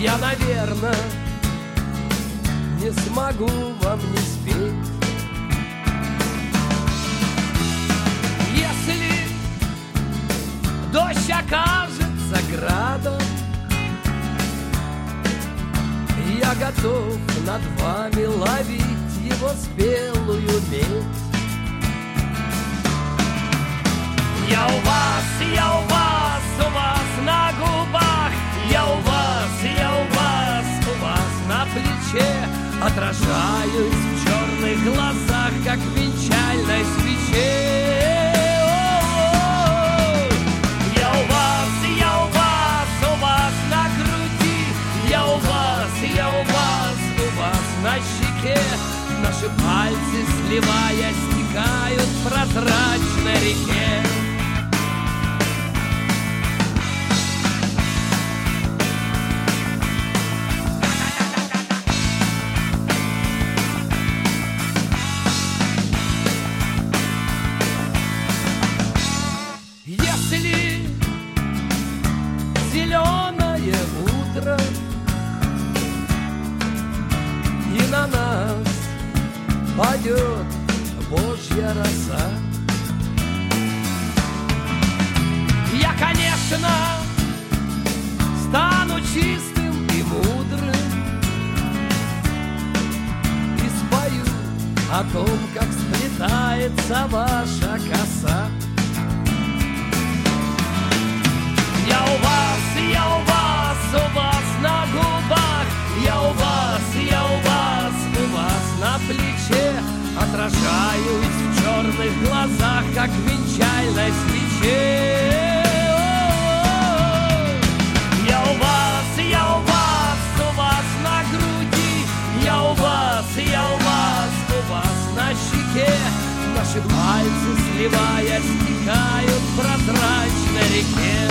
Я, наверное, не смогу вам не спеть. Если дождь окажется градом, я готов над вами ловить его спелую медь. Я у вас на губах, я у вас на плече, отражаюсь в черных глазах, как в венчальной свече. Я у вас на груди, я у вас на щеке. Наши пальцы, сливаясь, стекают в прозрачной реке. Если зеленое утро и на нас падет Божья роса, я, конечно, стану чистым и мудрым и спою о том, как сплетается ваша коса. Я у вас на губах, я у вас на плече, отражаюсь в черных глазах, как в венчальной свече. Я у вас на груди, я у вас на щеке. Наши пальцы, сливаясь, стекают в прозрачной реке.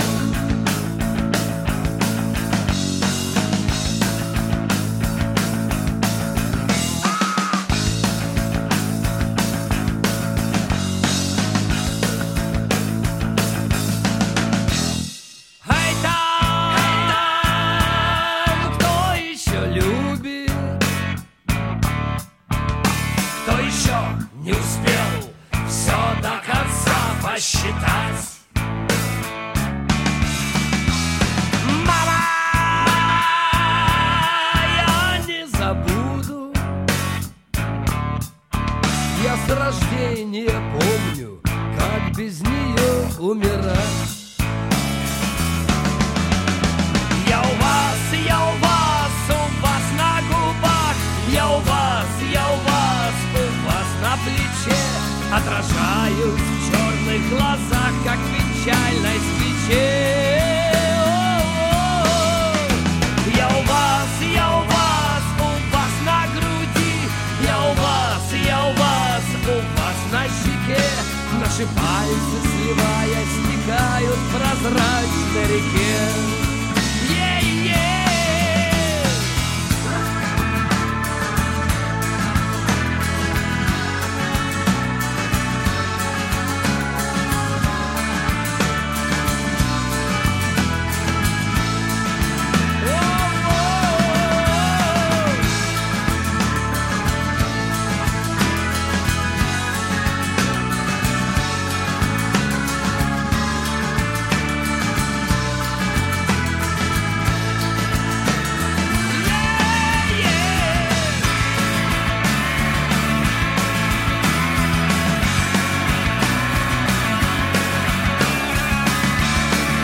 Не успел все до конца посчитать. Мама, я не забуду. Я с рождения помню, как без нее умирать. Я у вас на губах, я у вас на плече, отражаюсь в черных глазах, как в венчальной свече. Я у вас на груди, я у вас на щеке. Наши пальцы, сливаясь, стекают в прозрачной реке.